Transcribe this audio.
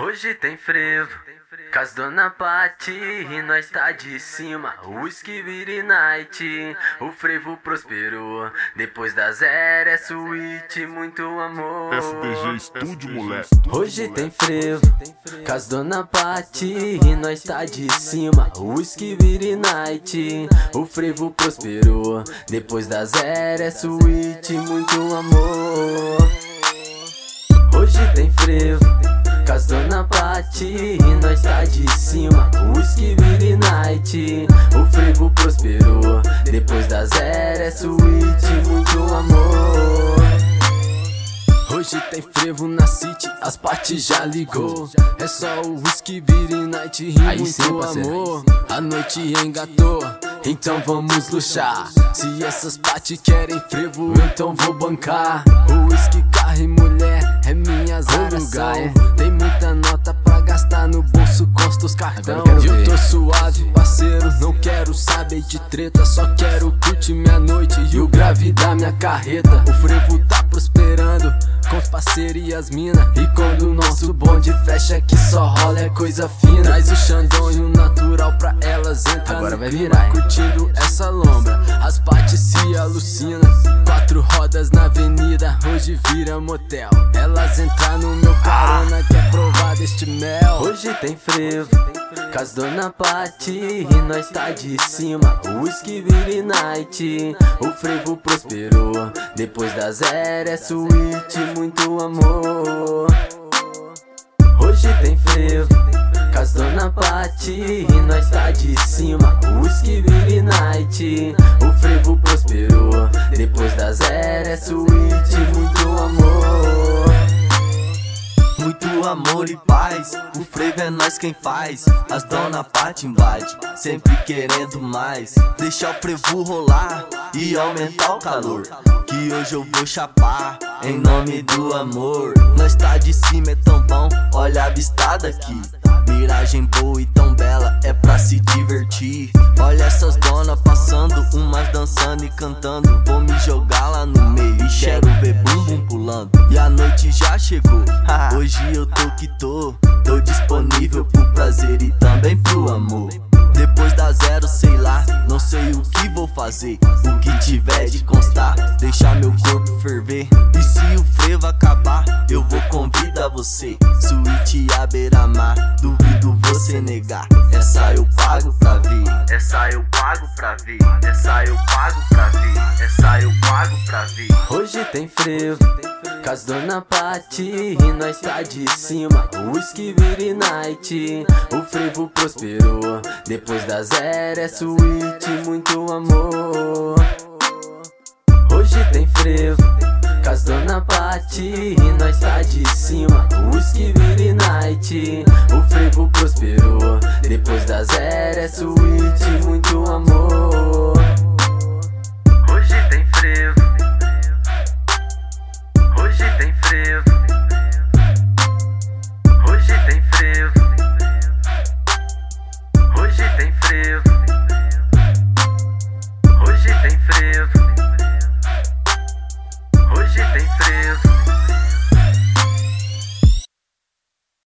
Hoje tem frevo, cas Dona Pati e nós tá de cima. Whisky Beer Night, o frevo prosperou. Depois da zero é suíte, muito amor. SDG Studio, moleque. Hoje tem frevo, cas Dona Pati e nós tá de cima. Whisky Beer Night, o frevo prosperou. Depois da zero é suíte, muito amor. Hoje tem frevo, cas Dona Pati e nós tá de cima. Whisky Beer Night, o frevo prosperou. Depois da zero é suíte, muito amor. Hoje tem frevo na city, as Pati já ligou. É só o Whisky Beer Night e aí muito sim, amor. A noite engatou, então vamos luxar. Se essas Pati querem frevo, então vou bancar. O whisky, carro e mulher é minha zaração. Tem muita nota pra gastar no bolso, consta os cartão. Eu tô suave, parceiro, não quero saber de treta. Só quero curtir minha noite e o grave da minha carreta. O frevo tá prosperando com os parceiros e as mina. E quando o nosso bonde fecha, que só rola é coisa fina. Traz o Xandão e o natural pra elas entrar. Agora vai clima, virar, hein? curtindo essa lombra. As Pati se alucina, 4 rodas na avenida, hoje vira motel. Elas entram no meu carona, quer provar deste mel. Hoje tem frevo, cas Dona Pati e nós tá de cima. Whisky Beer Night, o frevo prosperou. Depois da zero é suíte, muito amor. Hoje tem frevo, cas Dona Pati e nós tá de cima. Whisky Beer Night, o frevo prosperou. Depois da zero é suíte, muito amor. Muito amor e paz, o frevo é nós quem faz. As Dona Pati invade, sempre querendo mais. Deixa o frevo rolar e aumentar o calor, que hoje eu vou chapar em nome do amor. Nós tá de cima, é tão bom, olha a vista daqui. Miragem boa e tão bela, é pra se divertir. Olha essas donas passando, umas dançando e cantando. Vou me jogar lá no meio e quero ver bumbum pulando. E a noite já chegou, hoje eu tô que tô disponível pro prazer e também pro amor. Depois da zero, sei lá, não sei o que vou fazer. O que tiver de constar, deixar meu corpo ferver. E se o frevo acabar, eu vou convidar você. Suíte à beira-mar, duvido você negar. Essa eu pago pra ver, essa eu pago pra ver, essa eu pago pra ver, essa eu pago pra ver. Hoje tem frevo, cas Dona Pati e nós tá de cima. Whisky Beer Night, o frevo prosperou. Depois da zero é suíte, muito amor. Hoje tem frevo, cas Dona Pati e nós tá de cima. Whisky Beer Night, o frevo prosperou. Depois da zero é suíte, muito amor. Hoje tem frevo, hoje tem frevo, hoje tem frevo, hoje tem frevo, hoje tem frevo.